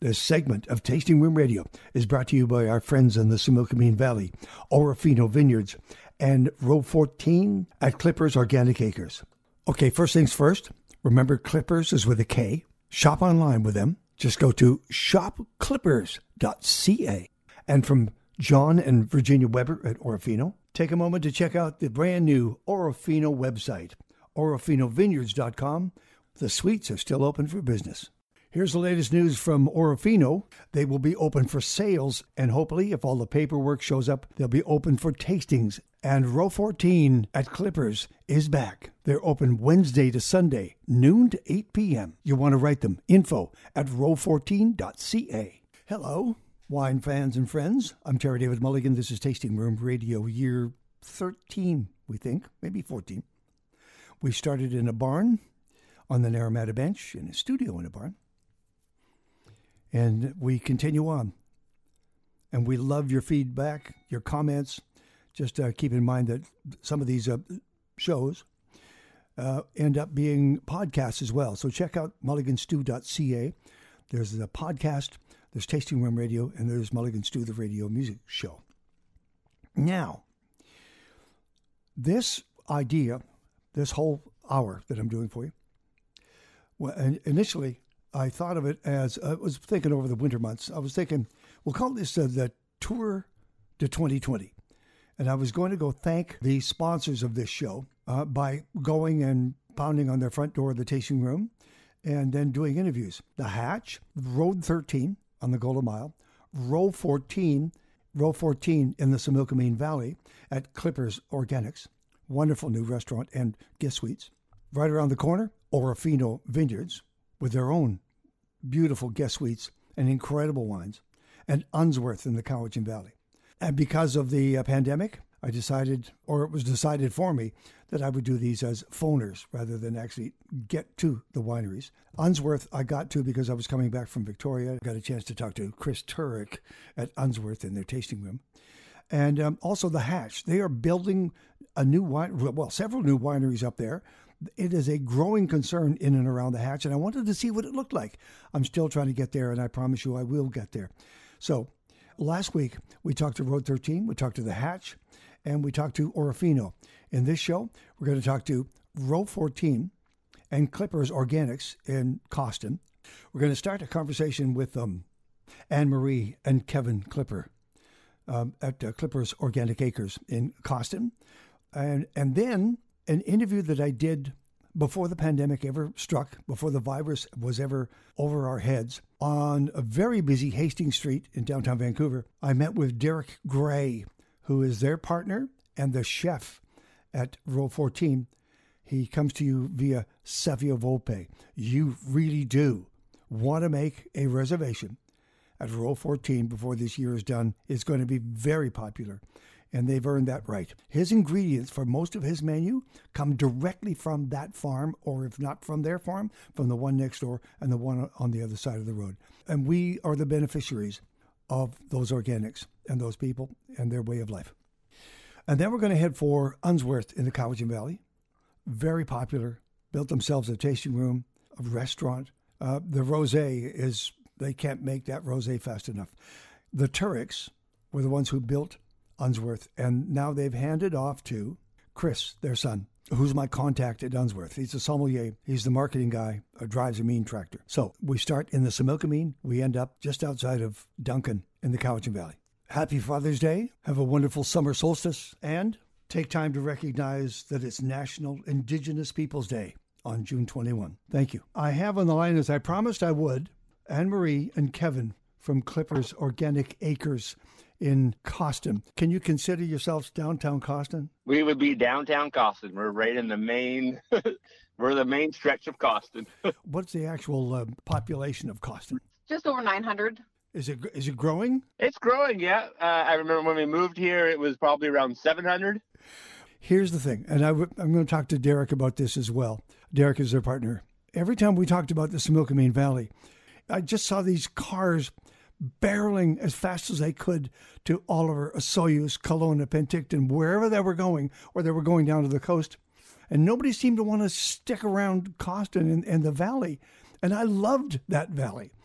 This segment of Tasting Room Radio is brought to you by our friends in the Similkameen Valley, Orofino Vineyards, and Row 14 at Clippers Organic Acres. Okay, first things first, remember Clippers is with a K. Shop online with them. Just go to shopclippers.ca. And from John and Virginia Weber at Orofino, take a moment to check out the brand new Orofino website, orofinovineyards.com. The suites are still open for business. Here's the latest news from Orofino. They will be open for sales, and hopefully, if all the paperwork shows up, they'll be open for tastings. And Row 14 at Clippers is back. They're open Wednesday to Sunday, noon to 8 p.m. You want to write them, info@row14.ca. Hello, wine fans and friends. I'm Terry David Mulligan. This is Tasting Room Radio, year 13, we think, maybe 14. We started in a barn on the Naramata Bench, in a studio in a barn. And we continue on. And we love your feedback, your comments. Just keep in mind that some of these shows end up being podcasts as well. So check out mulliganstew.ca. There's a podcast, there's Tasting Room Radio, and there's Mulligan Stew, the radio music show. Now, this idea, this whole hour that I'm doing for you, well, initially, I thought of it as, I was thinking over the winter months, I was thinking, we'll call this the Tour to 2020. And I was going to go thank the sponsors of this show by going and pounding on their front door of the tasting room and then doing interviews. The Hatch, Road 13 on the Golden Mile, Row 14 in the Similkameen Valley at Clippers Organics, wonderful new restaurant and guest suites. Right around the corner, Orofino Vineyards, with their own beautiful guest suites and incredible wines, and Unsworth in the Cowichan Valley. And because of the pandemic, I decided, or it was decided for me, that I would do these as phoners rather than actually get to the wineries. Unsworth I got to because I was coming back from Victoria. I got a chance to talk to Chris Turek at Unsworth in their tasting room. And also the Hatch. They are building a new several new wineries up there. It is a growing concern in and around the Hatch, and I wanted to see what it looked like. I'm still trying to get there, and I promise you I will get there. So last week, we talked to Road 13, we talked to the Hatch, and we talked to Orofino. In this show, we're going to talk to Row 14 and Clippers Organics in Coston. We're going to start a conversation with Anne-Marie and Kevin Clipper at Clippers Organic Acres in Coston. And then an interview that I did before the pandemic ever struck, before the virus was ever over our heads, on a very busy Hastings Street in downtown Vancouver. I met with Derek Gray, who is their partner and the chef at Row 14. He comes to you via Savia Volpe. You really do want to make a reservation at Row 14 before this year is done. It's going to be very popular, and they've earned that right. His ingredients for most of his menu come directly from that farm, or if not from their farm, from the one next door and the one on the other side of the road. And we are the beneficiaries of those organics and those people and their way of life. And then we're going to head for Unsworth in the Cowichan Valley. Very popular. Built themselves a tasting room, a restaurant. The rosé is, they can't make that rosé fast enough. The Tureks were the ones who built Unsworth, and now they've handed off to Chris, their son, who's my contact at Unsworth. He's a sommelier. He's the marketing guy, drives a mean tractor. So we start in the Similkameen. We end up just outside of Duncan in the Cowichan Valley. Happy Father's Day. Have a wonderful summer solstice, and take time to recognize that it's National Indigenous Peoples Day on June 21. Thank you. I have on the line, as I promised I would, Anne-Marie and Kevin from Clippers Organic Acres in Coston. Can you consider yourselves downtown Coston? We would be downtown Coston. We're right in the main, we're the main stretch of Coston. What's the actual population of Coston? Just over 900. Is it growing? It's growing, yeah. I remember when we moved here, it was probably around 700. Here's the thing, and I'm going to talk to Derek about this as well. Derek is their partner. Every time we talked about the Similkameen Valley, I just saw these cars barreling as fast as they could to Oliver, Osoyoos, Kelowna, Penticton, wherever they were going, or they were going down to the coast. And nobody seemed to want to stick around Coston and the valley. And I loved that valley.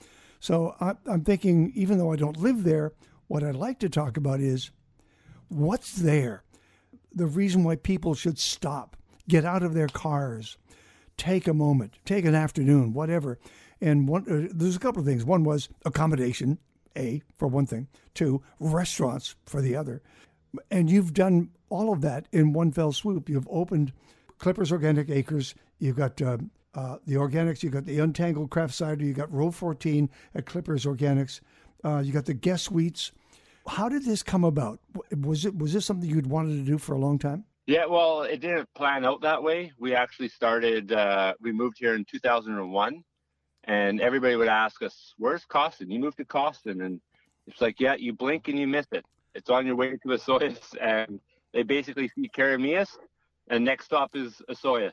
So I'm thinking, even though I don't live there, what I'd like to talk about is what's there. The reason why people should stop, get out of their cars, take a moment, take an afternoon, whatever. And there's a couple of things. One was accommodation, A, for one thing. Two, restaurants for the other. And you've done all of that in one fell swoop. You've opened Clippers Organic Acres. You've got the organics. You've got the Untangled Craft Cider. You got Row 14 at Clippers Organics. You got the guest suites. How did this come about? Was this something you'd wanted to do for a long time? Yeah, well, it didn't plan out that way. We actually started, we moved here in 2001, and everybody would ask us, where's Cawston? You moved to Cawston. And it's like, yeah, you blink and you miss it. It's on your way to Osoyoos, and they basically see Karamias, and next stop is Osoyoos.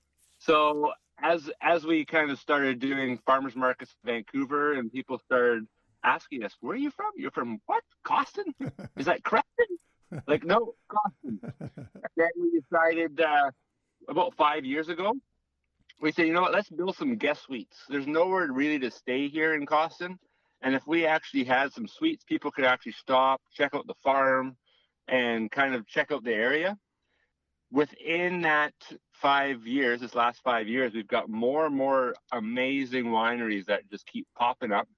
So as we kind of started doing farmers markets in Vancouver, and people started asking us, where are you from? You're from what? Cawston? Is that Creston? Like, no, Cawston. And then we decided about 5 years ago, we said, you know what, let's build some guest suites. There's nowhere really to stay here in Cawston. And if we actually had some suites, people could actually stop, check out the farm, and kind of check out the area. Within that 5 years, this last 5 years, we've got more and more amazing wineries that just keep popping up.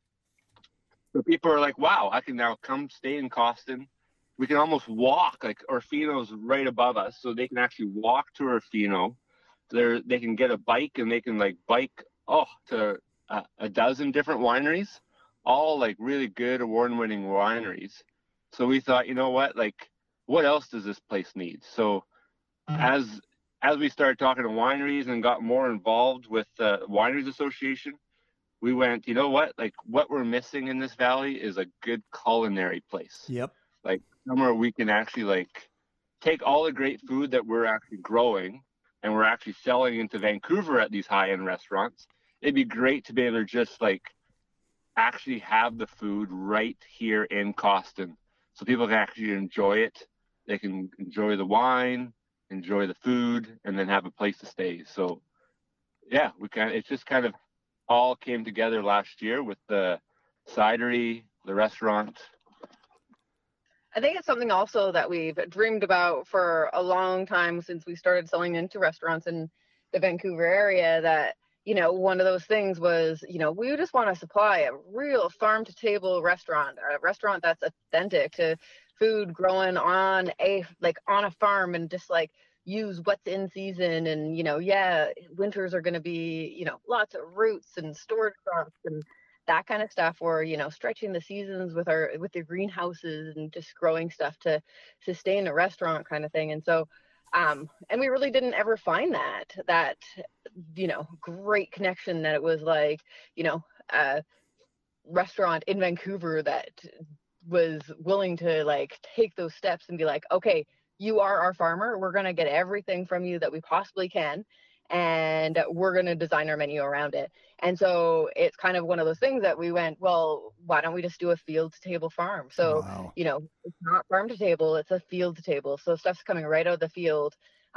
So people are like, wow, I can now come stay in Cawston. We can almost walk, like Orfino's right above us, so they can actually walk to Orfino. They can get a bike, and they can like bike to a dozen different wineries, all like really good award-winning wineries. So we thought, you know what, like, what else does this place need? So as we started talking to wineries and got more involved with the Wineries Association, we went, you know what, like, what we're missing in this valley is a good culinary place. Yep. Like somewhere we can actually like take all the great food that we're actually growing and we're actually selling into Vancouver at these high-end restaurants. It'd be great to be able to just like actually have the food right here in Cawston, so people can actually enjoy it. They can enjoy the wine, enjoy the food, and then have a place to stay. So yeah, it just kind of all came together last year with the cidery, the restaurant. I think it's something also that we've dreamed about for a long time since we started selling into restaurants in the Vancouver area, that, you know, one of those things was, you know, we just want to supply a real farm to table restaurant, a restaurant that's authentic to food grown on a farm, and just like use what's in season. And, you know, yeah, winters are going to be, you know, lots of roots and storage crops and that kind of stuff, or, you know, stretching the seasons with the greenhouses and just growing stuff to sustain a restaurant kind of thing. And so and we really didn't ever find that, you know, great connection that it was like, you know, a restaurant in Vancouver that was willing to like take those steps and be like, okay, you are our farmer. We're going to get everything from you that we possibly can, and we're going to design our menu around it. And so it's kind of one of those things that we went, well, why don't we just do a field to table farm? So, Wow. you know, it's not farm to table, it's a field to table. So stuff's coming right out of the field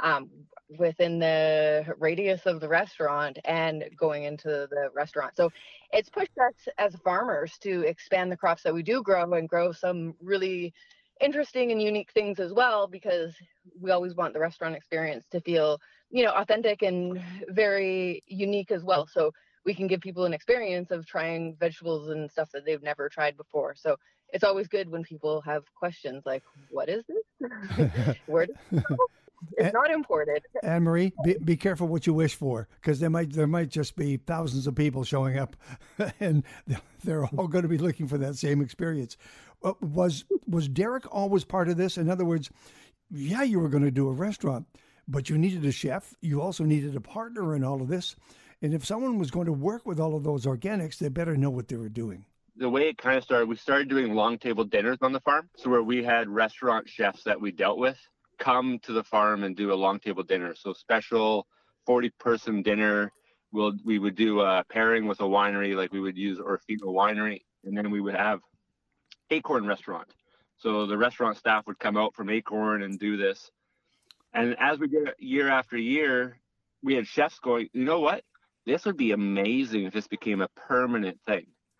within the radius of the restaurant and going into the restaurant. So it's pushed us as farmers to expand the crops that we do grow and grow some really interesting and unique things as well, because we always want the restaurant experience to feel, you know, authentic and very unique as well. So we can give people an experience of trying vegetables and stuff that they've never tried before. So it's always good when people have questions like, what is this? Where does it go? It's not imported. Anne Marie, be careful what you wish for, because there might just be thousands of people showing up, and they're all going to be looking for that same experience. Was Derek always part of this? In other words, yeah, you were going to do a restaurant, but you needed a chef. You also needed a partner in all of this. And if someone was going to work with all of those organics, they better know what they were doing. The way it kind of started, we started doing long table dinners on the farm. So where we had restaurant chefs that we dealt with come to the farm and do a long table dinner. So special 40-person dinner. We would do a pairing with a winery, like we would use Orfino Winery, and then we would have Acorn Restaurant. So the restaurant staff would come out from Acorn and do this. And as we did it year after year, we had chefs going, you know what? This would be amazing if this became a permanent thing.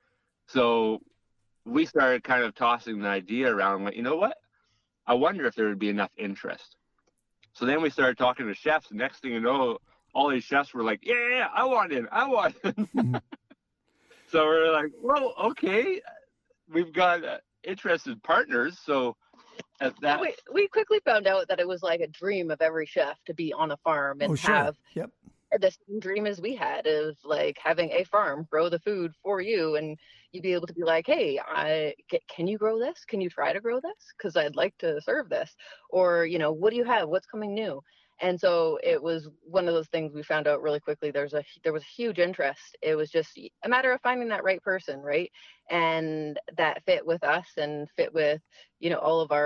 So we started kind of tossing the idea around, like, you know what? I wonder if there would be enough interest. So then we started talking to chefs. And next thing you know, all these chefs were like, yeah, I want in. I want in. So we're like, well, okay, we've got interested partners. So at that, we quickly found out that it was like a dream of every chef to be on a farm and have Yep. the same dream as we had of like having a farm grow the food for you, and you'd be able to be like, hey, can you grow this? Can you try to grow this? Because I'd like to serve this. Or, what do you have? What's coming new? And so it was one of those things we found out really quickly. There was huge interest. It was just a matter of finding that right person, right? And that fit with us and fit with, all of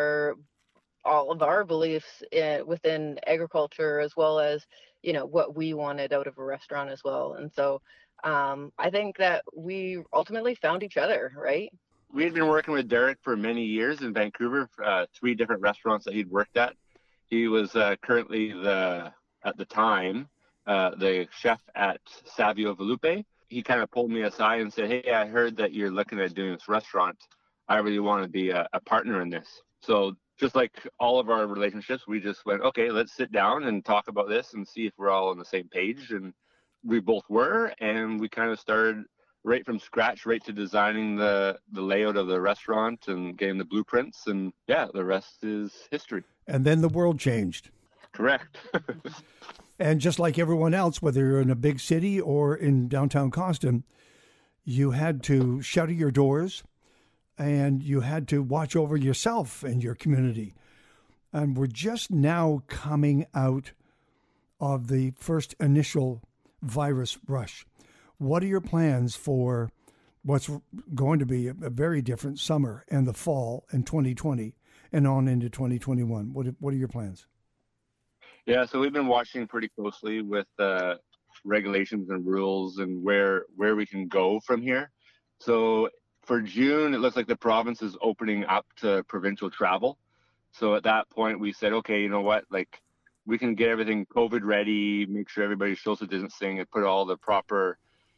our beliefs within agriculture, as well as what we wanted out of a restaurant as well. And so I think that we ultimately found each other, right? We had been working with Derek for many years in Vancouver, 3 different restaurants that he'd worked at. He was currently at the time, the chef at Savio Volpe. He kind of pulled me aside and said, hey, I heard that you're looking at doing this restaurant. I really want to be a partner in this. So just like all of our relationships, we just went, okay, let's sit down and talk about this and see if we're all on the same page. And we both were, and we kind of started right from scratch, right to designing the layout of the restaurant and getting the blueprints. And yeah, the rest is history. And then the world changed. Correct. And just like everyone else, whether you're in a big city or in downtown Costin, you had to shutter your doors and you had to watch over yourself and your community. And we're just now coming out of the first initial virus rush. What are your plans for what's going to be a very different summer and the fall in 2020 and on into 2021? What are your plans? Yeah, so we've been watching pretty closely with regulations and rules and where we can go from here. So for June, it looks like the province is opening up to provincial travel. So at that point, we said, okay, you know what, like we can get everything COVID ready, make sure everybody's social distancing, and put all the proper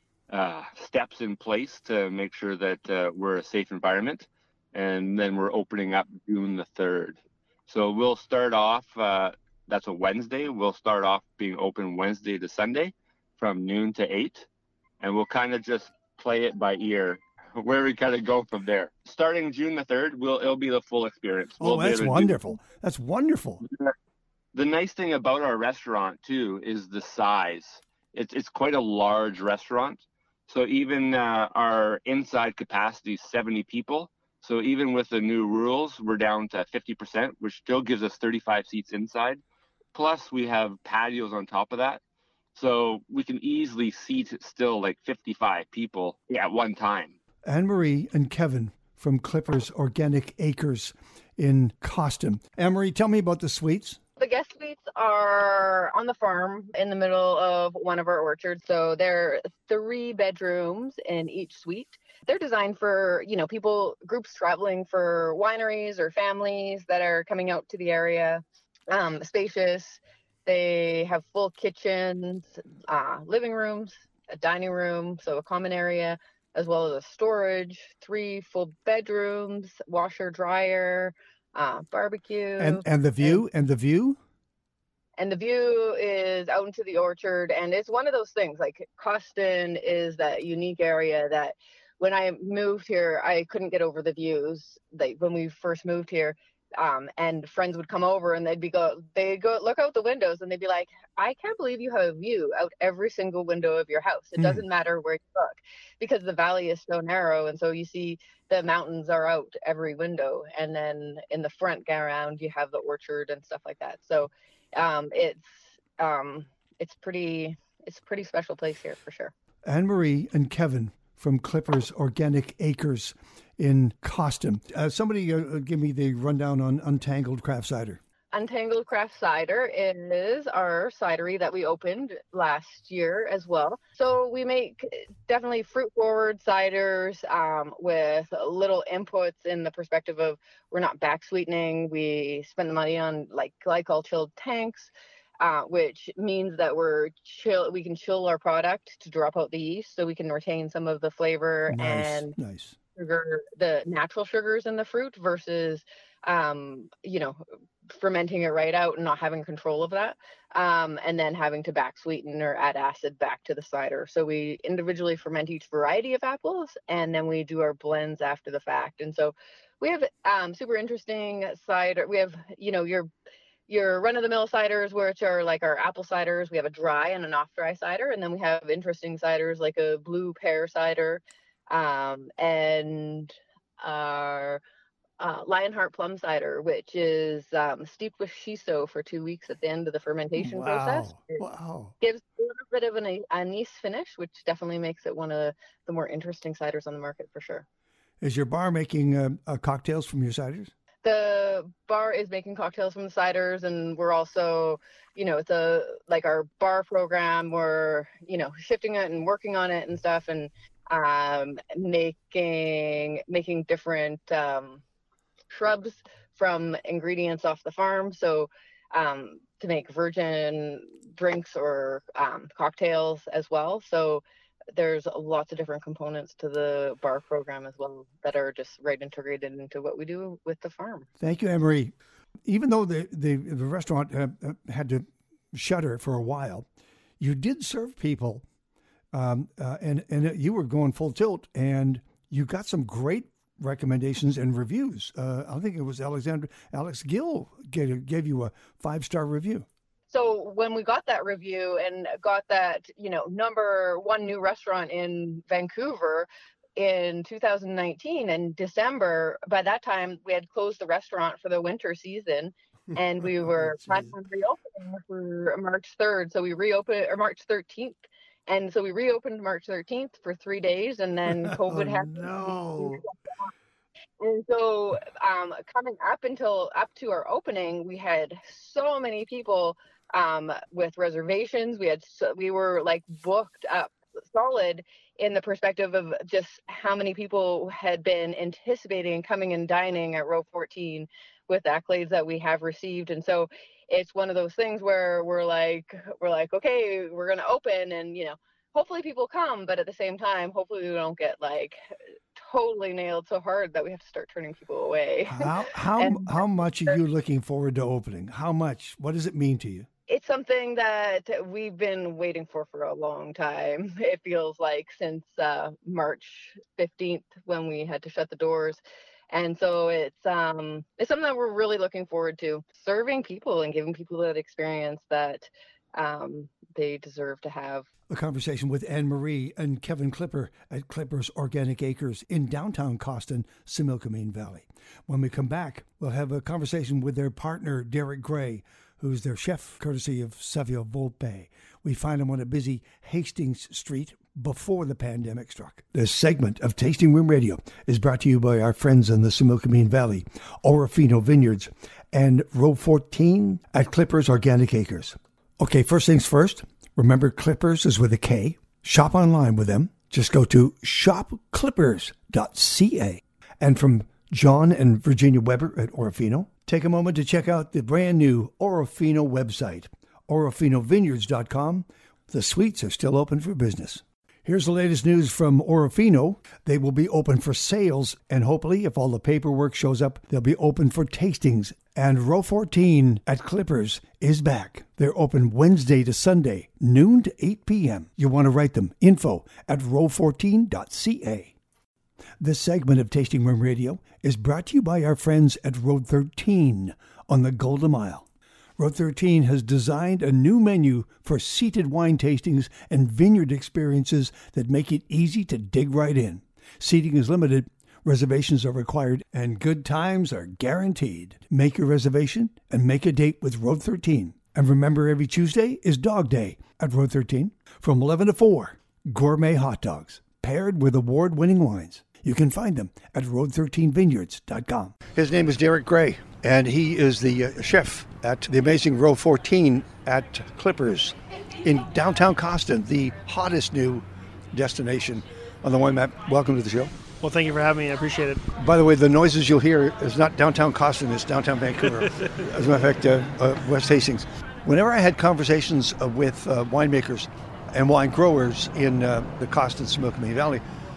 steps in place to make sure that we're a safe environment. And then we're opening up June the 3rd. So we'll start off, that's a Wednesday. We'll start off being open Wednesday to Sunday from noon to 8. And we'll kind of just play it by ear where we kind of go from there. Starting June the 3rd, it'll be the full experience. That's wonderful. That's wonderful. The nice thing about our restaurant, too, is the size. It's quite a large restaurant. So even our inside capacity is 70 people. So even with the new rules, we're down to 50%, which still gives us 35 seats inside. Plus, we have patios on top of that. So we can easily seat still like 55 people at one time. Anne-Marie and Kevin from Clippers Organic Acres in Costin. Anne-Marie, tell me about the suites. The guest suites are on the farm in the middle of one of our orchards. So they're 3 bedrooms in each suite. They're designed for, groups traveling for wineries or families that are coming out to the area. Spacious. They have full kitchens, living rooms, a dining room, so a common area, as well as a storage, 3 full bedrooms, washer, dryer, barbecue. And the view? And the view is out into the orchard. And it's one of those things, like Costin is that unique area that when I moved here, I couldn't get over the views. When we first moved here, and friends would come over and they'd go look out the windows and they'd be like, I can't believe you have a view out every single window of your house. It doesn't matter where you look, because the valley is so narrow. And so you see the mountains are out every window. And then in the front around, you have the orchard and stuff like that. So it's a pretty special place here for sure. Anne-Marie and Kevin from Clippers Organic Acres in Costin. Somebody give me the rundown on Untangled Craft Cider. Untangled Craft Cider is our cidery that we opened last year as well. So we make definitely fruit-forward ciders with little inputs in the perspective of we're not back sweetening. We spend the money on like glycol chilled tanks. which means that we can chill our product to drop out the yeast so we can retain some of the flavor and sugar, the natural sugars in the fruit versus, fermenting it right out and not having control of that. And then having to back sweeten or add acid back to the cider. So we individually ferment each variety of apples, and then we do our blends after the fact. And so we have super interesting cider. We have, your run-of-the-mill ciders, which are like our apple ciders. We have a dry and an off-dry cider, and then we have interesting ciders like a blue pear cider, and our Lionheart plum cider, which is steeped with shiso for 2 weeks at the end of the fermentation process. It gives a little bit of an anise finish, which definitely makes it one of the more interesting ciders on the market for sure. Is your bar making cocktails from your ciders? The bar is making cocktails from the ciders, and we're also, it's our bar program. We're, shifting it and working on it and stuff, and making different shrubs from ingredients off the farm. So to make virgin drinks or cocktails as well. So there's lots of different components to the bar program as well that are just right integrated into what we do with the farm. Thank you, Anne-Marie. Even though the restaurant had to shutter for a while, you did serve people, and you were going full tilt, and you got some great recommendations and reviews. I think it was Alex Gill gave you a 5-star review. So when we got that review and got that, number one new restaurant in Vancouver in 2019 in December, by that time we had closed the restaurant for the winter season, and we were planning on reopening for March 3rd. So we reopened, or March 13th. And so we reopened March 13th for 3 days, and then COVID happened. No. And so coming up to our opening, we had so many people with reservations. We were like booked up solid in the perspective of just how many people had been anticipating coming and dining at Row 14 with accolades that we have received. And so it's one of those things where we're like, okay, we're going to open, and, hopefully people come, but at the same time, hopefully we don't get like totally nailed so hard that we have to start turning people away. How much are you looking forward to opening? How much? What does it mean to you? It's something that we've been waiting for a long time. It feels like since March 15th when we had to shut the doors. And so it's something that we're really looking forward to, serving people and giving people that experience that they deserve to have. A conversation with Anne-Marie and Kevin Clipper at Clipper's Organic Acres in downtown Coston, Similkameen Valley. When we come back, we'll have a conversation with their partner, Derek Gray, who's their chef, courtesy of Savio Volpe. We find him on a busy Hastings Street before the pandemic struck. This segment of Tasting Room Radio is brought to you by our friends in the Similkameen Valley, Orofino Vineyards, and Row 14 at Clipper's Organic Acres. Okay, first things first. Remember, Clippers is with a K. Shop online with them. Just go to shopclippers.ca. And from John and Virginia Weber at Orofino, take a moment to check out the brand new Orofino website, orofinovineyards.com. The suites are still open for business. Here's the latest news from Orofino. They will be open for sales, and hopefully, if all the paperwork shows up, they'll be open for tastings. And Row 14 at Clippers is back. They're open Wednesday to Sunday, noon to 8 p.m. You want to write them, info@row14.ca. This segment of Tasting Room Radio is brought to you by our friends at Road 13 on the Golden Mile. Road 13 has designed a new menu for seated wine tastings and vineyard experiences that make it easy to dig right in. Seating is limited, reservations are required, and good times are guaranteed. Make your reservation and make a date with Road 13. And remember, every Tuesday is Dog Day at Road 13 from 11 to 4. Gourmet hot dogs paired with award-winning wines. You can find them at road13vineyards.com. His name is Derek Gray, and he is the chef at the amazing Row 14 at Clippers in downtown Coston, the hottest new destination on the wine map. Welcome to the show. Well, thank you for having me. I appreciate it. By the way, the noises you'll hear is not downtown Coston, it's downtown Vancouver. As a matter of fact, West Hastings. Whenever I had conversations with winemakers and wine growers in the Costin Similkameen Valley,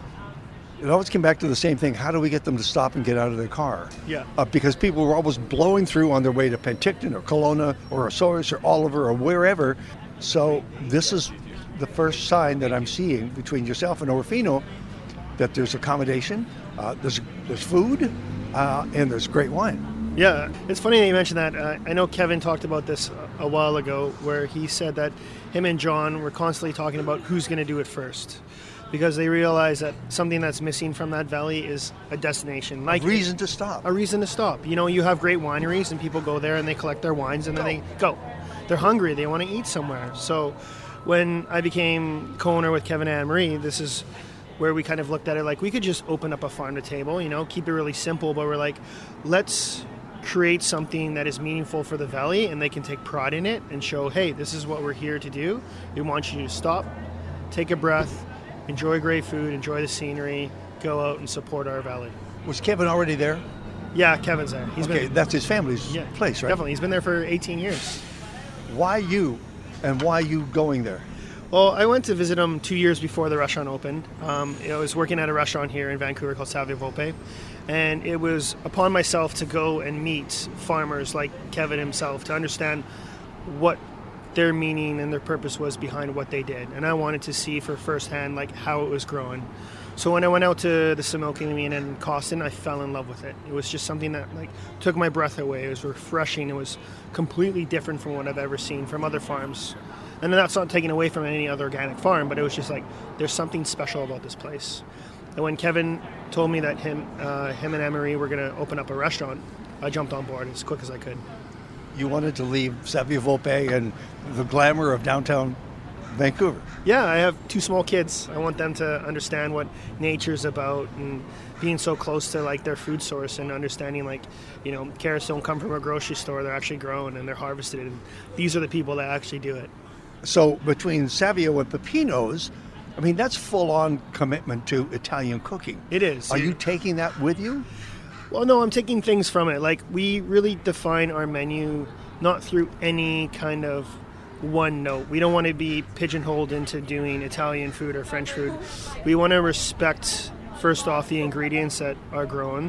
it always came back to the same thing. How do we get them to stop and get out of their car? Yeah. Because people were always blowing through on their way to Penticton or Kelowna or Osoyoos or Oliver or wherever. So this is the first sign that I'm seeing between yourself and Orofino that there's accommodation, there's food, and there's great wine. Yeah, it's funny that you mentioned that. I know Kevin talked about this a while ago, where he said that him and John were constantly talking about who's going to do it first, because they realize that something that's missing from that valley is a destination, like a reason to stop. A reason to stop. You know, you have great wineries, and people go there and they collect their wines, and then they go. They're hungry. They want to eat somewhere. So, when I became co-owner with Kevin and Anne-Marie, this is where we kind of looked at it like we could just open up a farm to table, you know, keep it really simple, but we're like, let's create something that is meaningful for the valley and they can take pride in it and show, hey, this is what we're here to do. We want you to stop, take a breath, enjoy great food, enjoy the scenery, go out and support our valley. Was Kevin already there? Yeah, Kevin's there. That's his family's place, right? Definitely. He's been there for 18 years. Why you, and why you going there? Well, I went to visit him 2 years before the restaurant opened. I was working at a restaurant here in Vancouver called Savio Volpe, and it was upon myself to go and meet farmers like Kevin himself to understand what their meaning and their purpose was behind what they did. And I wanted to see for firsthand like how it was growing. So when I went out to the Similkameen and Costin, I fell in love with it. It was just something that like took my breath away. It was refreshing. It was completely different from what I've ever seen from other farms. And that's not taken away from any other organic farm, but it was just like, there's something special about this place. And when Kevin told me that him and Anne-Marie were going to open up a restaurant, I jumped on board as quick as I could. You wanted to leave Savio Volpe and the glamour of downtown Vancouver. Yeah, I have 2 small kids. I want them to understand what nature's about and being so close to like their food source and understanding like, you know, carrots don't come from a grocery store. They're actually grown and they're harvested. And these are the people that actually do it. So between Savio and Pepino's, I mean, that's full-on commitment to Italian cooking. It is. Are you taking that with you? Well, no, I'm taking things from it. Like, we really define our menu not through any kind of one note. We don't want to be pigeonholed into doing Italian food or French food. We want to respect, first off, the ingredients that are grown,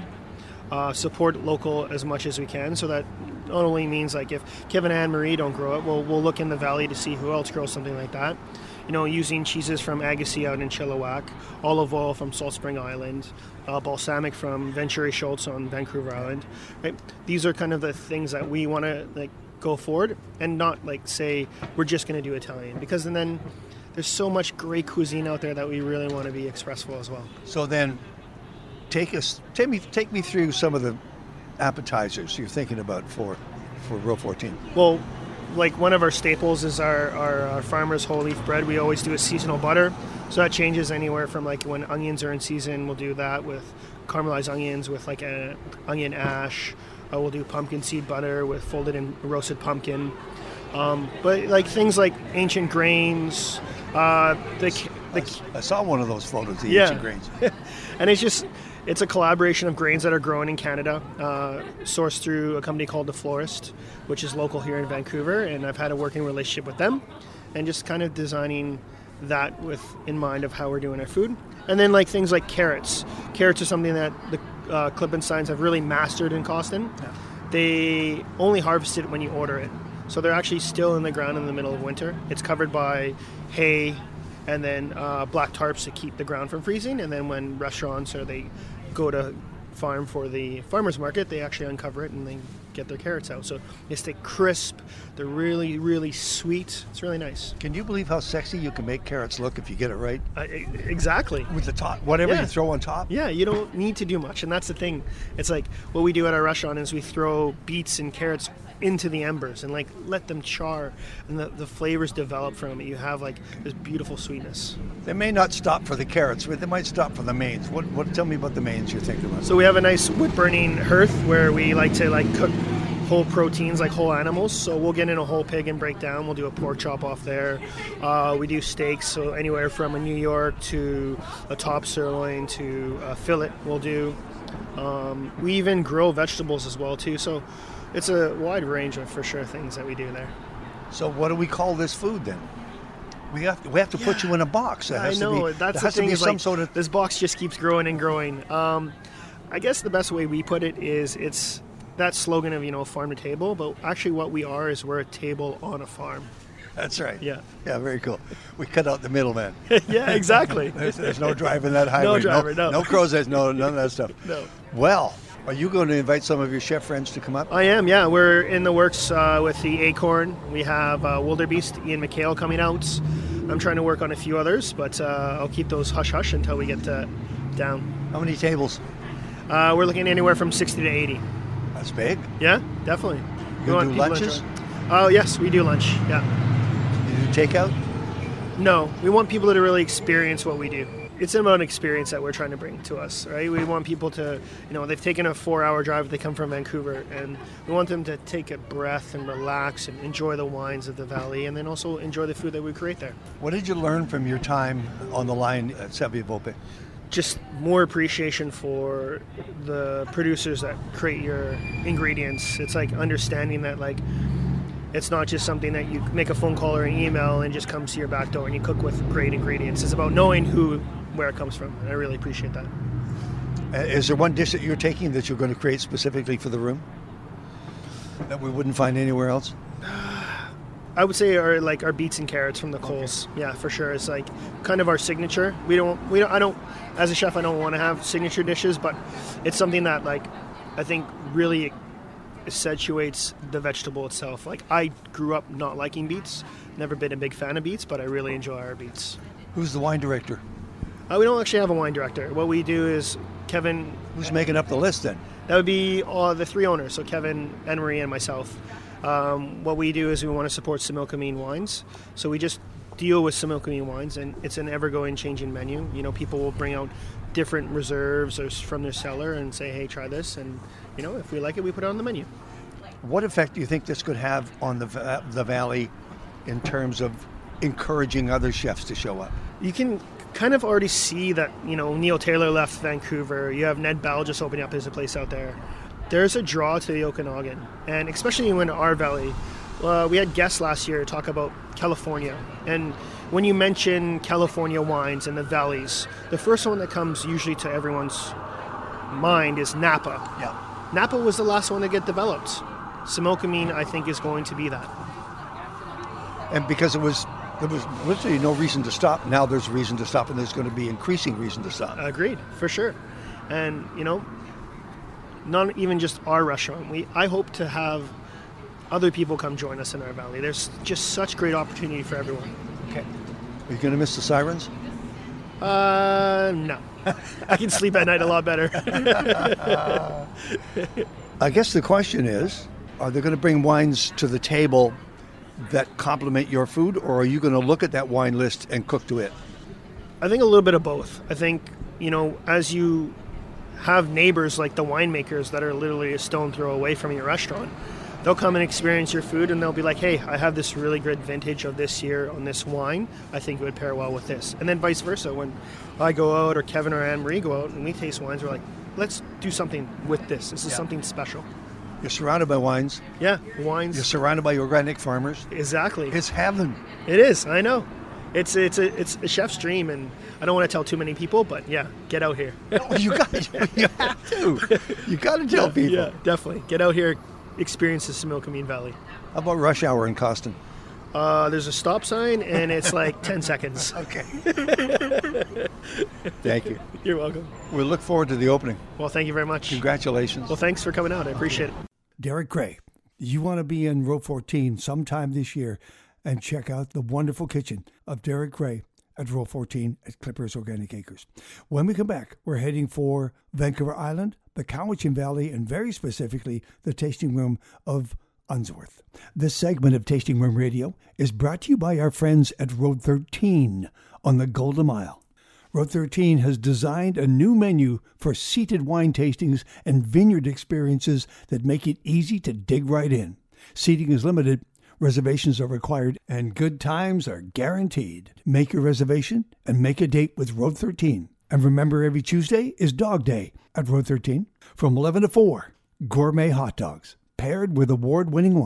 support local as much as we can, so that not only means like if Kevin and Anne-Marie don't grow it, we'll look in the valley to see who else grows something like that. You know, using cheeses from Agassiz out in Chilliwack, olive oil from Salt Spring Island, balsamic from Venturi Schultz on Vancouver Island. Right? These are kind of the things that we want to like go forward and not like say we're just going to do Italian, because then there's so much great cuisine out there that we really want to be expressive as well. So then, take me through some of the appetizers you're thinking about for Row 14. Well, like one of our staples is our farmer's whole leaf bread. We always do a seasonal butter, so that changes anywhere from like when onions are in season, we'll do that with caramelized onions with like an onion ash. We'll do pumpkin seed butter with folded and roasted pumpkin. But like things like ancient grains. I saw one of those photos, the ancient grains. And it's a collaboration of grains that are grown in Canada, sourced through a company called The Florist, which is local here in Vancouver, and I've had a working relationship with them, and just kind of designing that with in mind of how we're doing our food. And then like things like carrots. Carrots are something that the Klippensteins have really mastered in Costin. Yeah. They only harvest it when you order it. So they're actually still in the ground in the middle of winter. It's covered by hay and then black tarps to keep the ground from freezing. And then when restaurants or they go to farm for the farmer's market, they actually uncover it and they get their carrots out. So they stay crisp. They're really, really sweet. It's really nice. Can you believe how sexy you can make carrots look if you get it right? Exactly. With the top, whatever you throw on top? Yeah, you don't need to do much. And that's the thing. It's like what we do at our restaurant is we throw beets and carrots into the embers and like let them char and the flavors develop from it. You have like this beautiful sweetness. They may not stop for the carrots, but they might stop for the mains. Tell me about the mains you're thinking about. So we have a nice wood burning hearth where we like to like cook whole proteins, like whole animals. So we'll get in a whole pig and break down. We'll do a pork chop off there. We do steaks, so anywhere from a New York to a top sirloin to a fillet we'll do. We even grill vegetables as well too. So it's a wide range of, for sure, things that we do there. So what do we call this food then? We have to put you in a box. I know. That's the thing. Is like this box just keeps growing and growing. I guess the best way we put it is it's that slogan of farm to table, but actually what we are is we're a table on a farm. That's right. Yeah. Yeah, very cool. We cut out the middleman. Yeah, exactly. there's no driving that highway. No driver, no. No crozets, none of that stuff. No. Well, are you going to invite some of your chef friends to come up? I am, yeah. We're in the works with the Acorn. We have Wildebeest, Ian McHale coming out. I'm trying to work on a few others, but I'll keep those hush-hush until we get down. How many tables? We're looking anywhere from 60 to 80. That's big. Yeah, definitely. You do lunches? Oh, yes, we do lunch, yeah. You do takeout? No, we want people to really experience what we do. It's about an experience that we're trying to bring to us, right? We want people to, they've taken a 4-hour drive, they come from Vancouver, and we want them to take a breath and relax and enjoy the wines of the valley, and then also enjoy the food that we create there. What did you learn from your time on the line at Savia Volpe? Just more appreciation for the producers that create your ingredients. It's like understanding that, like, it's not just something that you make a phone call or an email and just comes to your back door and you cook with great ingredients. It's about knowing where it comes from, and I really appreciate that. Is there one dish that you're taking that you're going to create specifically for the room that we wouldn't find anywhere else? I would say our beets and carrots from the Coles. Okay. Yeah, for sure. It's like kind of our signature. As a chef, I don't want to have signature dishes, but it's something that, like, I think really accentuates the vegetable itself. Like, I grew up not liking beets, never been a big fan of beets, but I really enjoy our beets. Who's the wine director? We don't actually have a wine director. What we do is Kevin. Who's making up the list then? That would be the 3 owners, so Kevin, Anne-Marie, and myself. What we do is we want to support Similkameen wines, so we just deal with Similkameen wines, and it's an ever-going, changing menu. People will bring out different reserves or from their cellar and say, hey, try this, and if we like it, we put it on the menu. What effect do you think this could have on the valley in terms of encouraging other chefs to show up? You can kind of already see that, Neil Taylor left Vancouver. You have Ned Bell just opening up his place out there. There's a draw to the Okanagan, and especially in our valley. We had guests last year talk about California, and when you mention California wines and the valleys, the first one that comes usually to everyone's mind is Napa. Yeah. Napa was the last one to get developed. Similkameen, I think, is going to be that. And because there was literally no reason to stop, now there's reason to stop, and there's going to be increasing reason to stop. Agreed, for sure. And, not even just our restaurant. I hope to have other people come join us in our valley. There's just such great opportunity for everyone. Okay. Are you going to miss the sirens? No. I can sleep at night a lot better. I guess the question is, are they going to bring wines to the table that complement your food, or are you going to look at that wine list and cook to it? I think a little bit of both. I think, as you have neighbors like the winemakers that are literally a stone throw away from your restaurant, they'll come and experience your food, and they'll be like, hey, I have this really good vintage of this year on this wine. I think it would pair well with this. And then vice versa. When I go out, or Kevin or Anne-Marie go out, and we taste wines, we're like, let's do something with this. This is something special. You're surrounded by wines. Yeah, wines. You're surrounded by organic farmers. Exactly. It's heaven. It is, I know. It's a chef's dream, and I don't want to tell too many people, but yeah, get out here. You have to. You got to tell people. Yeah, definitely. Get out here, experience the Similkameen Valley. How about rush hour in Coston? There's a stop sign, and it's like 10 seconds. Okay. Thank you. You're welcome. We look forward to the opening. Well, thank you very much. Congratulations. Well, thanks for coming out. I appreciate it. Derek Gray, you want to be in row 14 sometime this year and check out the wonderful kitchen of Derek Gray at row 14 at Clippers Organic Acres. When we come back, we're heading for Vancouver Island, the Cowichan Valley, and very specifically the tasting room of Unsworth. This segment of Tasting Room Radio is brought to you by our friends at Road 13 on the Golden Mile. Road 13 has designed a new menu for seated wine tastings and vineyard experiences that make it easy to dig right in. Seating is limited, reservations are required, and good times are guaranteed. Make your reservation and make a date with Road 13. And remember, every Tuesday is Dog Day at Road 13 from 11 to 4. Gourmet hot dogs paired with award-winning wines.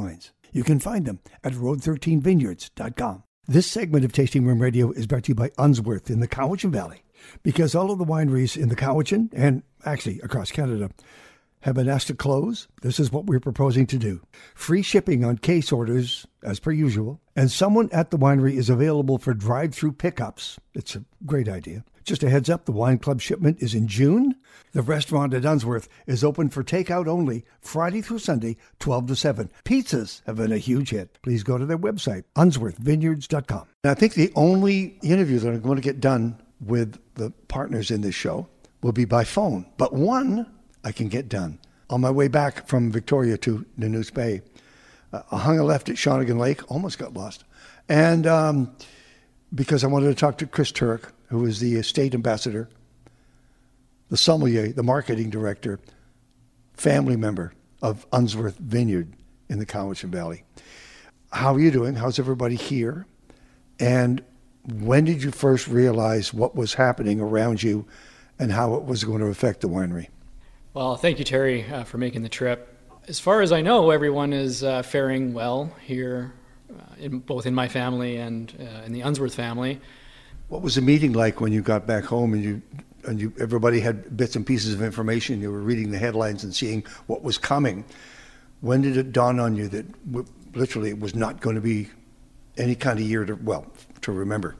You can find them at road13vineyards.com. This segment of Tasting Room Radio is brought to you by Unsworth in the Cowichan Valley, because all of the wineries in the Cowichan, and actually across Canada, have been asked to close. This is what we're proposing to do. Free shipping on case orders, as per usual, and someone at the winery is available for drive-through pickups. It's a great idea. Just a heads up, the wine club shipment is in June. The restaurant at Unsworth is open for takeout only Friday through Sunday, 12 to 7. Pizzas have been a huge hit. Please go to their website, unsworthvineyards.com. And I think the only interview that I'm going to get done with the partners in this show will be by phone. But one I can get done. On my way back from Victoria to Nanoose Bay, I hung a left at Shawnigan Lake, almost got lost. And because I wanted to talk to Chris Turek, who is the estate ambassador, the sommelier, the marketing director, family member of Unsworth Vineyard in the Cowichan Valley. How are you doing? How's everybody here? And when did you first realize what was happening around you and how it was going to affect the winery? Well, thank you, Terry, for making the trip. As far as I know, everyone is faring well here, both in my family and in the Unsworth family. What was the meeting like when you got back home and everybody had bits and pieces of information? You were reading the headlines and seeing what was coming. When did it dawn on you that literally it was not going to be any kind of year to remember?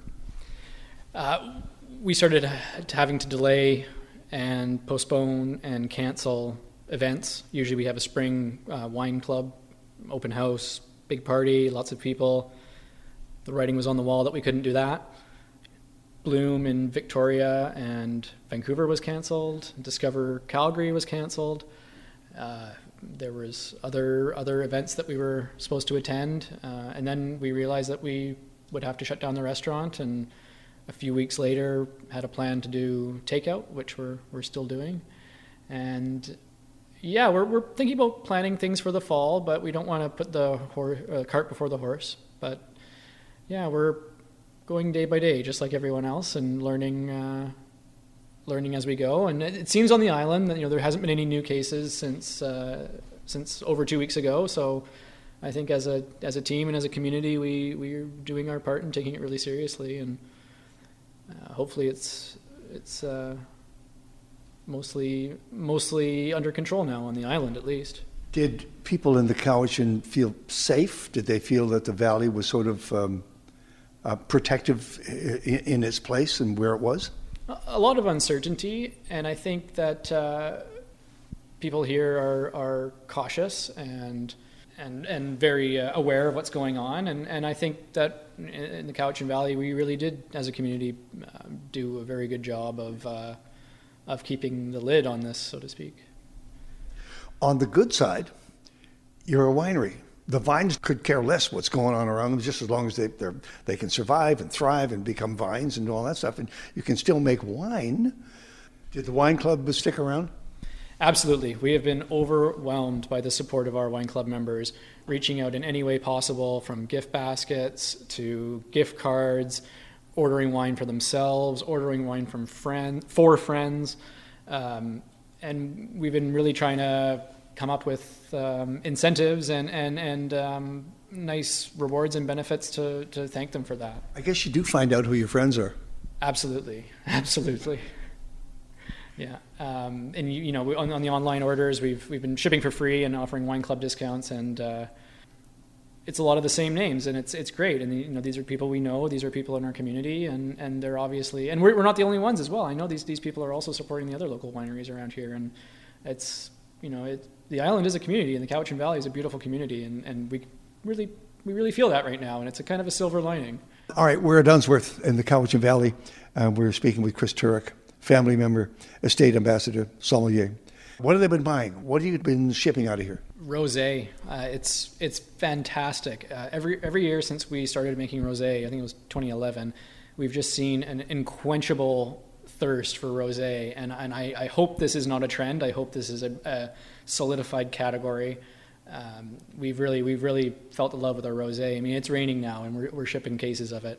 We started having to delay and postpone and cancel events. Usually we have a spring wine club, open house, big party, lots of people. The writing was on the wall that we couldn't do that. Bloom in Victoria and Vancouver was canceled. Discover Calgary was canceled. There was other events that we were supposed to attend. And then we realized that we would have to shut down the restaurant, and a few weeks later had a plan to do takeout, which we're still doing. And yeah, we're thinking about planning things for the fall, but we don't want to put the cart before the horse. But yeah, we're going day by day, just like everyone else, and learning as we go. And it seems on the island that there hasn't been any new cases since over 2 weeks ago. So I think as a team and as a community, we're doing our part and taking it really seriously. And hopefully it's mostly under control now on the island, at least. Did people in the Cowichan feel safe? Did they feel that the valley was sort of protective in its place and where it was? A lot of uncertainty, and I think that people here are cautious and very aware of what's going on. And I think that in the Cowichan Valley, we really did, as a community, do a very good job of keeping the lid on this, so to speak. On the good side, you're a winery. The vines could care less what's going on around them, just as long as they can survive and thrive and become vines and all that stuff. And you can still make wine. Did the wine club stick around? Absolutely. We have been overwhelmed by the support of our wine club members, reaching out in any way possible, from gift baskets to gift cards, ordering wine for themselves, ordering wine from for friends. And we've been really trying to come up with incentives and nice rewards and benefits to thank them for that. I guess you do find out who your friends are. Absolutely. Yeah, and on the online orders, we've been shipping for free and offering wine club discounts, and it's a lot of the same names, and it's great. And these are people we know, these are people in our community, and they're obviously, and we're not the only ones as well. I know these people are also supporting the other local wineries around here, and it's the island is a community, and the Cowichan Valley is a beautiful community, and we really feel that right now, and it's a kind of a silver lining. All right, we're at Unsworth in the Cowichan Valley. We're speaking with Chris Turek, family member, estate ambassador, sommelier. What have they been buying? What have you been shipping out of here? Rosé. It's fantastic. Every year since we started making rosé, I think it was 2011, we've just seen an unquenchable thirst for rosé, and I hope this is not a trend. I hope this is a solidified category. We've really felt the love with our rosé. I mean, it's raining now, and we're shipping cases of it.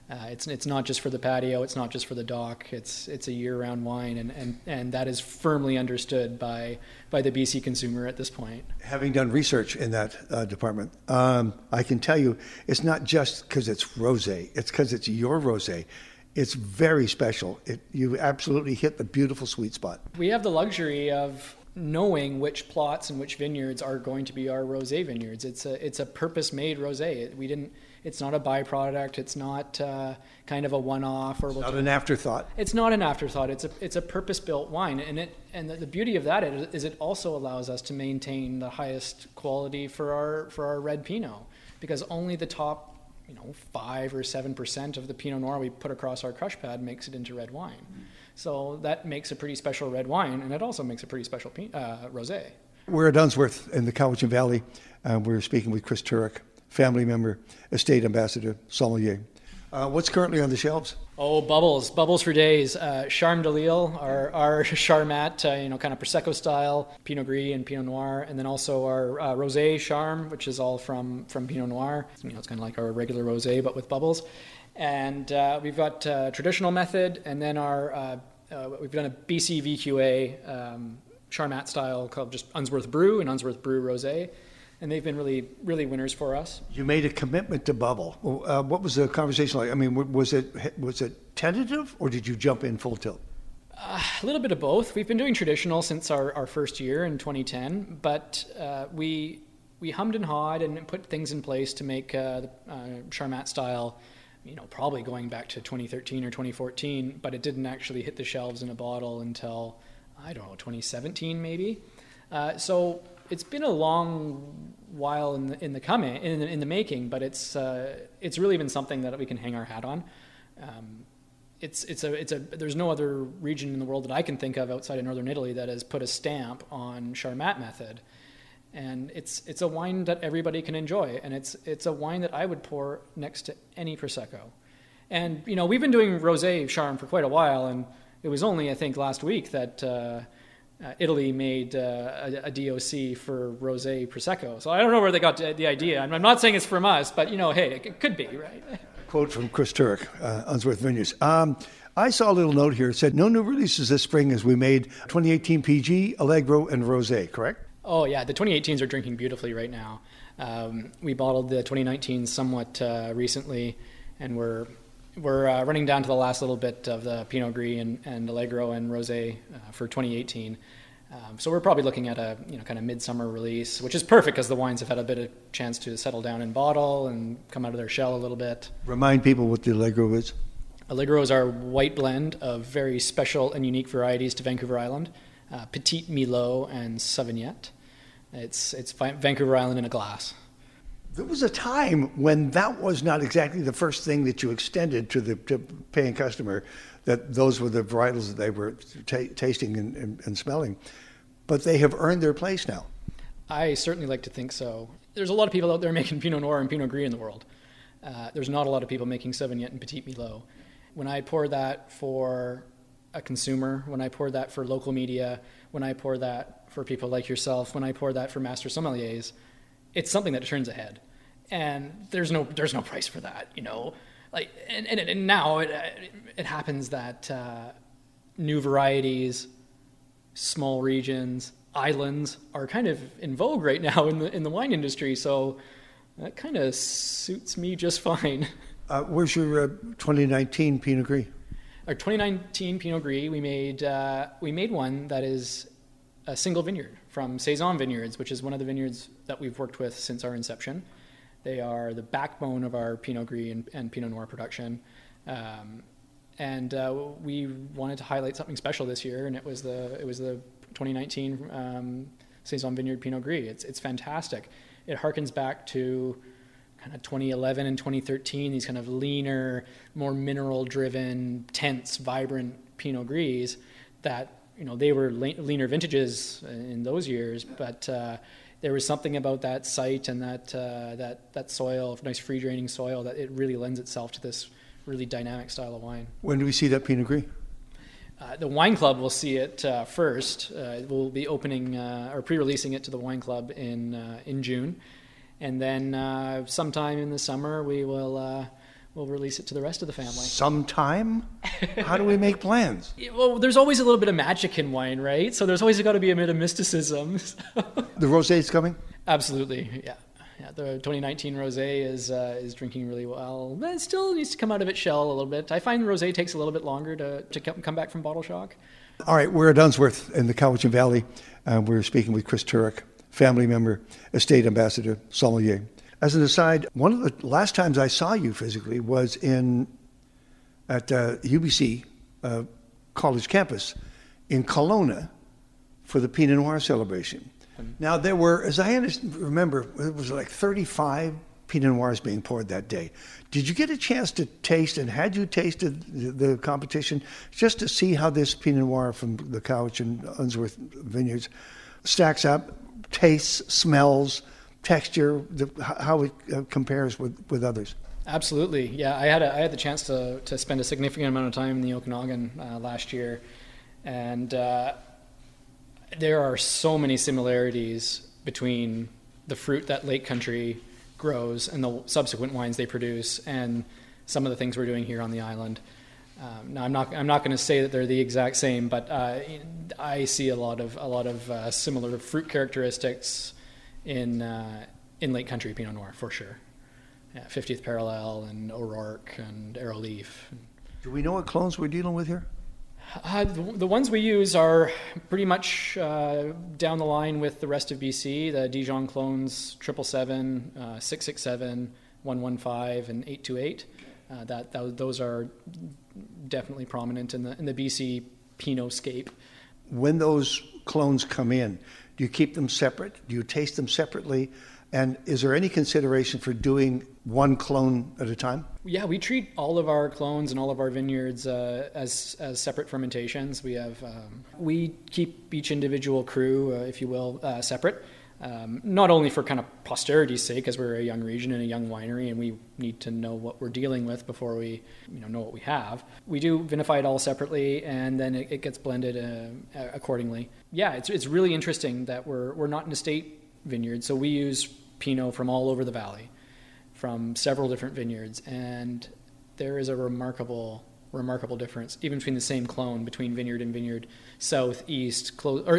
It's not just for the patio. It's not just for the dock. It's a year-round wine, and that is firmly understood by the BC consumer at this point. Having done research in that department, I can tell you it's not just because it's rosé. It's because it's your rosé. It's very special. You absolutely hit the beautiful sweet spot. We have the luxury of knowing which plots and which vineyards are going to be our rosé vineyards. It's a purpose-made rosé. It's not a byproduct. It's not kind of a one-off or not an afterthought. It's not an afterthought. It's a purpose-built wine, and the beauty of that is it also allows us to maintain the highest quality for our red Pinot, because only the top 5 or 7% of the Pinot Noir we put across our crush pad makes it into red wine. So that makes a pretty special red wine, and it also makes a pretty special rosé. We're at Unsworth in the Cowichan Valley, and we're speaking with Chris Turek, family member, estate ambassador, sommelier. What's currently on the shelves? Oh, bubbles for days. Charme de Lille, our Charmat, kind of Prosecco style, Pinot Gris and Pinot Noir, and then also our Rosé Charme, which is all from Pinot Noir. It's kind of like our regular rosé, but with bubbles. And we've got traditional method, and then we've done a BC VQA Charmat style called just Unsworth Brew and Unsworth Brew Rosé. And they've been really, really winners for us. You made a commitment to bubble. What was the conversation like? I mean, was it tentative, or did you jump in full tilt? A little bit of both. We've been doing traditional since our first year in 2010, but we hummed and hawed and put things in place to make the Charmat style, probably going back to 2013 or 2014, but it didn't actually hit the shelves in a bottle until, 2017 maybe. So it's been a long while in the making, but it's really been something that we can hang our hat on. There's no other region in the world that I can think of outside of Northern Italy that has put a stamp on Charmat method, and it's a wine that everybody can enjoy, and it's a wine that I would pour next to any Prosecco. And we've been doing Rosé Charme for quite a while, and it was only I think last week that Italy made a DOC for Rosé Prosecco. So I don't know where they got the idea. I'm not saying it's from us, but hey, it could be, right? Quote from Chris Turek, Unsworth Vineyards. I saw a little note here. It said, no new releases this spring as we made 2018 PG, Allegro, and Rosé, correct? Oh, yeah. The 2018s are drinking beautifully right now. We bottled the 2019s somewhat recently, and we're running down to the last little bit of the Pinot Gris and Allegro and Rosé for 2018. So we're probably looking at a kind of midsummer release, which is perfect because the wines have had a bit of chance to settle down in bottle and come out of their shell a little bit. Remind people what the Allegro is. Allegro is our white blend of very special and unique varieties to Vancouver Island, Petit Milot and Sauvignette. It's Vancouver Island in a glass. There was a time when that was not exactly the first thing that you extended to the paying customer, that those were the varietals that they were tasting and smelling. But they have earned their place now. I certainly like to think so. There's a lot of people out there making Pinot Noir and Pinot Gris in the world. There's not a lot of people making Sauvignette and Petit Milot. When I pour that for a consumer, when I pour that for local media, when I pour that for people like yourself, when I pour that for master sommeliers, it's something that turns ahead, and there's no price for that, Like, and now it happens that new varieties, small regions, islands are kind of in vogue right now in the wine industry. So that kind of suits me just fine. Where's your 2019 Pinot Gris? Our 2019 Pinot Gris, we made one that is a single vineyard from Saison Vineyards, which is one of the vineyards that we've worked with since our inception. They are the backbone of our Pinot Gris and Pinot Noir production. And we wanted to highlight something special this year, and it was the 2019 Saison Vineyard Pinot Gris. It's fantastic. It harkens back to kind of 2011 and 2013, these kind of leaner, more mineral-driven, tense, vibrant Pinot Gris that, they were leaner vintages in those years, but there was something about that site and that soil, nice free-draining soil, that it really lends itself to this really dynamic style of wine. When do we see that Pinot Gris? The Wine Club will see it first. We'll be opening or pre-releasing it to the Wine Club in June. And then sometime in the summer, we'll we'll release it to the rest of the family. Sometime? How do we make plans? Well, there's always a little bit of magic in wine, right? So there's always got to be a bit of mysticism. The rosé's coming? Absolutely, yeah. Yeah, the 2019 rosé is drinking really well. But it still needs to come out of its shell a little bit. I find rosé takes a little bit longer to come back from bottle shock. All right, we're at Unsworth in the Cowichan Valley. We're speaking with Chris Turek, family member, estate ambassador, sommelier. As an aside, one of the last times I saw you physically was at UBC college campus in Kelowna for the Pinot Noir celebration. Now, there were, as I remember, it was like 35 Pinot Noirs being poured that day. Did you get a chance to taste, and had you tasted the competition, just to see how this Pinot Noir from the Cowichan Unsworth vineyards stacks up, tastes, smells, texture, how it compares with others? Absolutely, yeah. I had the chance to spend a significant amount of time in the Okanagan last year, and there are so many similarities between the fruit that Lake Country grows and the subsequent wines they produce, and some of the things we're doing here on the island. Now, I'm not going to say that they're the exact same, but I see a lot of similar fruit characteristics in Lake Country Pinot Noir for sure. Yeah, 50th Parallel and O'Rourke and Arrow Leaf. Do we know what clones we're dealing with here? The ones we use are pretty much down the line with the rest of BC. The Dijon clones 777, 667, 115, and 828. Those are definitely prominent in the BC Pinot-scape. When those clones come in, do you keep them separate? Do you taste them separately? And is there any consideration for doing one clone at a time? Yeah, we treat all of our clones and all of our vineyards as separate fermentations. We keep each individual cru, if you will, separate. Not only for kind of posterity's sake, as we're a young region and a young winery, and we need to know what we're dealing with before we know what we have. We do vinify it all separately, and then it gets blended accordingly. Yeah, it's really interesting that we're not an estate vineyard, so we use Pinot from all over the valley, from several different vineyards, and there is a remarkable difference even between the same clone between vineyard and vineyard, south, east,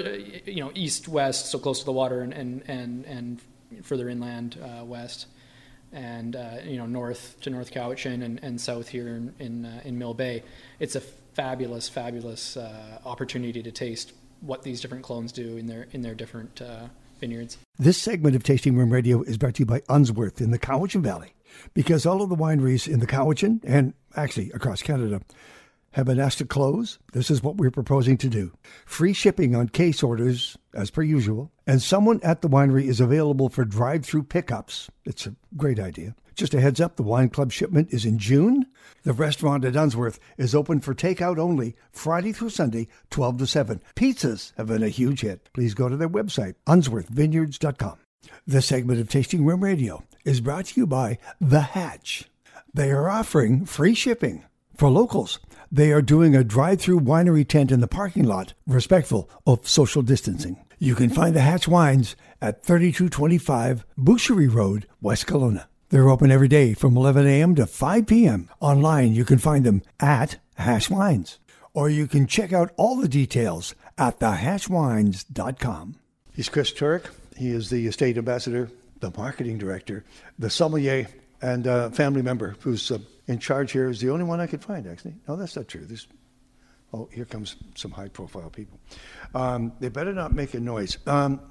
east, west, so close to the water, and further inland, west, and north to North Cowichan and south here in Mill Bay. It's a fabulous opportunity to taste what these different clones do in their different vineyards. This segment of Tasting Room Radio is brought to you by Unsworth in the Cowichan Valley, because all of the wineries in the Cowichan, and actually across Canada, have been asked to close. This is what we're proposing to do. Free shipping on case orders, as per usual, and someone at the winery is available for drive-through pickups. It's a great idea. Just a heads up, the wine club shipment is in June. The restaurant at Unsworth is open for takeout only Friday through Sunday, 12 to 7. Pizzas have been a huge hit. Please go to their website, unsworthvineyards.com. This segment of Tasting Room Radio is brought to you by The Hatch. They are offering free shipping for locals. They are doing a drive-through winery tent in the parking lot, respectful of social distancing. You can find The Hatch Wines at 3225 Boucherie Road, West Kelowna. They're open every day from 11 a.m. to 5 p.m. Online, you can find them at Hatch Wines, or you can check out all the details at thehatchwines.com. He's Chris Turek. He is the estate ambassador, the marketing director, the sommelier, and family member who's in charge here. Is the only one I could find, actually. No, that's not true. Here comes some high-profile people. They better not make a noise. What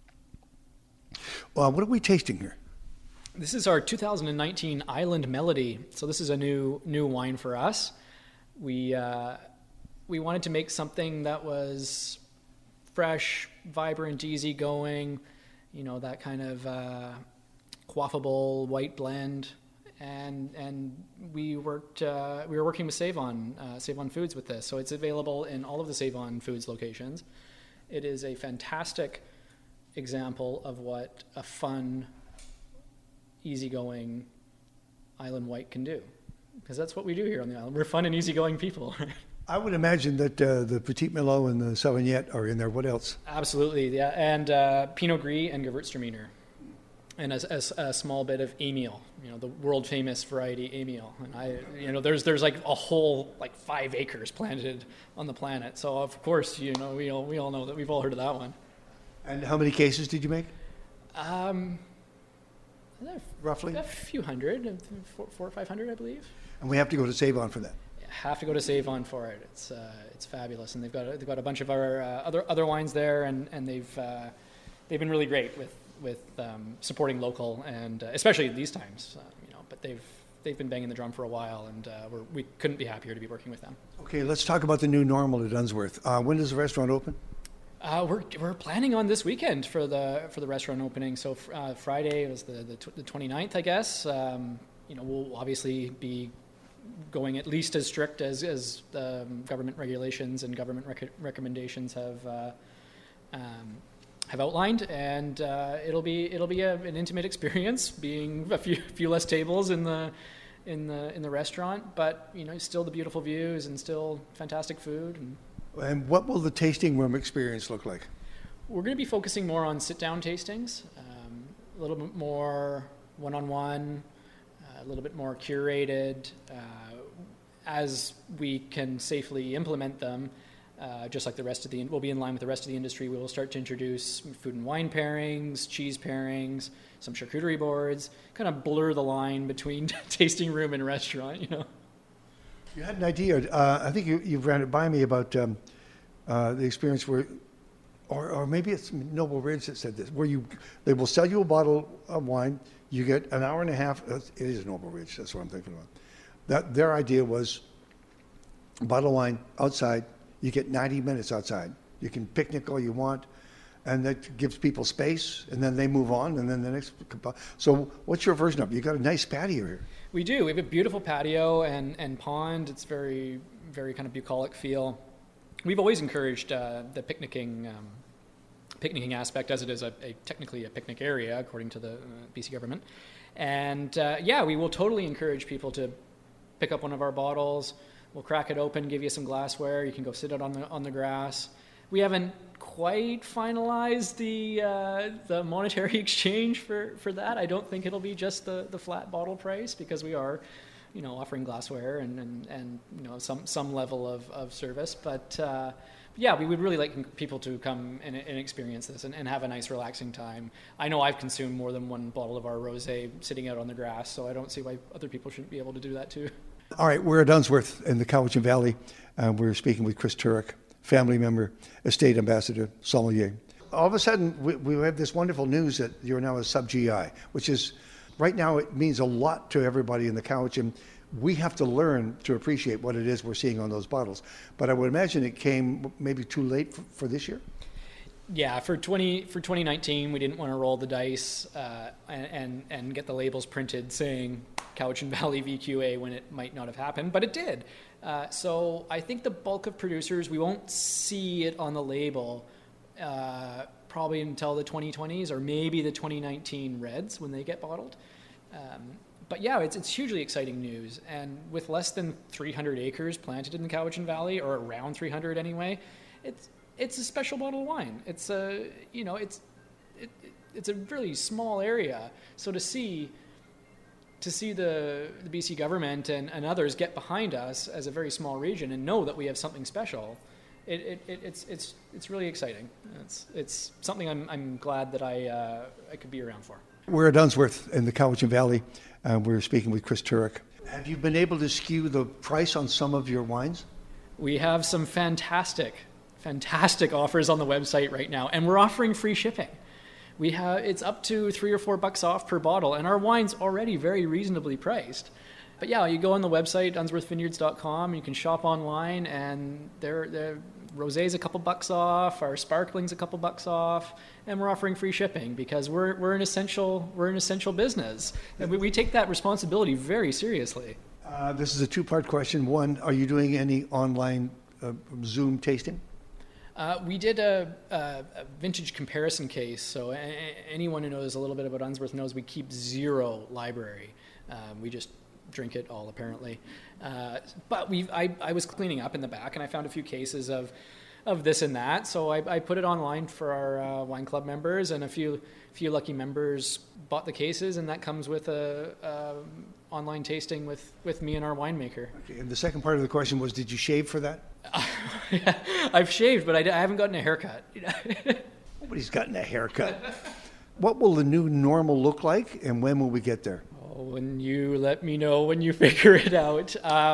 are we tasting here? This is our 2019 Island Melody. So this is a new wine for us. We wanted to make something that was fresh, vibrant, easygoing, that kind of quaffable white blend. And we were working with Save-On Foods with this. So it's available in all of the Save-On Foods locations. It is a fantastic example of what a fun, easygoing island white can do, because that's what we do here on the island. We're fun and easygoing people. I would imagine that the Petit Merlot and the Sauvignon are in there. What else? Absolutely, yeah, and Pinot Gris and Gewürztraminer. and a small bit of Emil, the world famous variety Emil. And there's like a whole 5 acres planted on the planet. So of course, we all know that, we've all heard of that one. And how many cases did you make? Roughly? A few hundred, 400 or 500, I believe. And we have to go to Save-On for that. Have to go to Save-On for it. It's fabulous, and they've got a bunch of our other wines there, and they've been really great with supporting local, and especially these times, But they've been banging the drum for a while, and we couldn't be happier to be working with them. Okay, let's talk about the new normal at Unsworth. When does the restaurant open? We're planning on this weekend for the restaurant opening. So Friday was the 29th, I guess. We'll obviously be going at least as strict as government regulations and government recommendations have outlined, and it'll be an intimate experience, being a few less tables in the restaurant, but still the beautiful views and still fantastic food. And what will the tasting room experience look like? We're going to be focusing more on sit-down tastings, a little bit more one-on-one, a little bit more curated. As we can safely implement them, just like we'll be in line with the rest of the industry. We will start to introduce food and wine pairings, cheese pairings, some charcuterie boards, kind of blur the line between tasting room and restaurant, You had an idea. I think you ran it by me about the experience where, or maybe it's Noble Ridge that said this, where they will sell you a bottle of wine. You get an hour and a half. It is Noble Ridge. That's what I'm thinking about. Their idea was a bottle of wine outside. You get 90 minutes outside. You can picnic all you want, and that gives people space, and then they move on, and then the next. So what's your version of it? You got a nice patio here. We do. We have a beautiful patio and pond. It's very, very kind of bucolic feel. We've always encouraged the picnicking aspect, as it is technically a picnic area according to the BC government. And we will totally encourage people to pick up one of our bottles. We'll crack it open, give you some glassware. You can go sit out on the grass. We haven't quite finalized the monetary exchange for that. I don't think it'll be just the flat bottle price, because we are, offering glassware and some level of service. But we would really like people to come and experience this and have a nice relaxing time. I know I've consumed more than one bottle of our rosé sitting out on the grass, so I don't see why other people shouldn't be able to do that too. All right, we're at Unsworth in the Cowichan Valley. We're speaking with Chris Turek, family member, estate ambassador, sommelier. All of a sudden, we have this wonderful news that you're now a sub-GI, which is, right now, it means a lot to everybody in the Cowichan. We have to learn to appreciate what it is we're seeing on those bottles. But I would imagine it came maybe too late for this year? Yeah, for 2019, we didn't want to roll the dice and get the labels printed saying Cowichan Valley VQA when it might not have happened, but it did. So I think the bulk of producers, we won't see it on the label probably until the 2020s or maybe the 2019 reds when they get bottled. But yeah, it's hugely exciting news. And with less than 300 acres planted in the Cowichan Valley, or around 300 anyway, it's a special bottle of wine. It's a really small area. So to see the BC government and others get behind us as a very small region and know that we have something special, it's really exciting. It's something I'm glad that I could be around for. We're at Unsworth in the Cowichan Valley. We're speaking with Chris Turek. Have you been able to skew the price on some of your wines? We have some fantastic offers on the website right now, and we're offering free shipping. It's up to $3 or $4 off per bottle, and our wine's already very reasonably priced. But yeah, you go on the website, unsworthvineyards.com, you can shop online, and their rosé's a couple bucks off, our sparkling's a couple bucks off, and we're offering free shipping because we're an essential business, and we take that responsibility very seriously. This is a two-part question. One, are you doing any online Zoom tasting? We did a vintage comparison case, so anyone who knows a little bit about Unsworth knows we keep zero library. We just drink it all, apparently. But I was cleaning up in the back, and I found a few cases of of this and that. So I put it online for our wine club members, and a few lucky members bought the cases, and that comes with a online tasting with me and our winemaker. Okay, and the second part of the question was, did you shave for that? Yeah, I've shaved, but I haven't gotten a haircut. Nobody's gotten a haircut. What will the new normal look like, and when will we get there? Oh, when you let me know when you figure it out.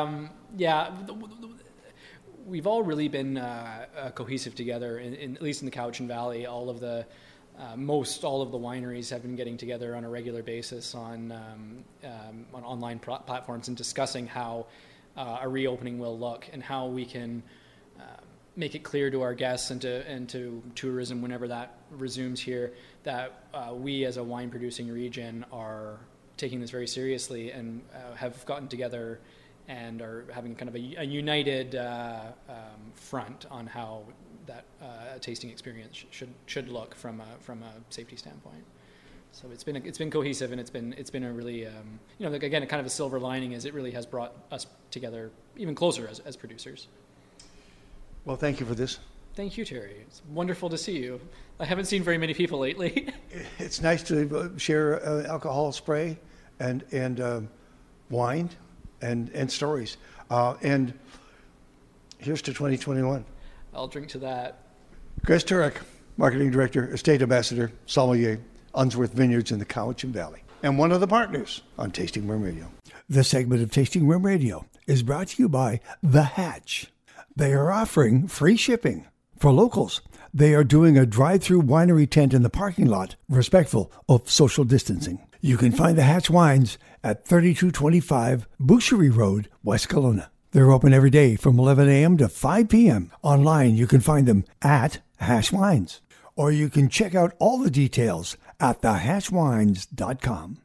We've all really been cohesive together, in at least in the Cowichan Valley. All of the wineries have been getting together on a regular basis on online platforms and discussing how a reopening will look and how we can make it clear to our guests and to tourism whenever that resumes here that we as a wine producing region are taking this very seriously and have gotten together and are having kind of a united front on how that tasting experience should look from a safety standpoint. So it's been cohesive, and it's been a really again, a kind of a silver lining is it really has brought us together even closer as producers. Well, thank you for this. Thank you, Terry. It's wonderful to see you. I haven't seen very many people lately. It's nice to share alcohol spray and wine and stories. And here's to 2021. I'll drink to that. Chris Turek, Marketing Director, Estate Ambassador, Sommelier, Unsworth Vineyards in the Cowichan Valley, and one of the partners on Tasting Room Radio. This segment of Tasting Room Radio is brought to you by The Hatch. They are offering free shipping for locals. They are doing a drive-through winery tent in the parking lot, respectful of social distancing. You can find The Hatch Wines at 3225 Boucherie Road, West Kelowna. They're open every day from 11 a.m. to 5 p.m. Online, you can find them at Hatch Wines, or you can check out all the details at thehatchwines.com.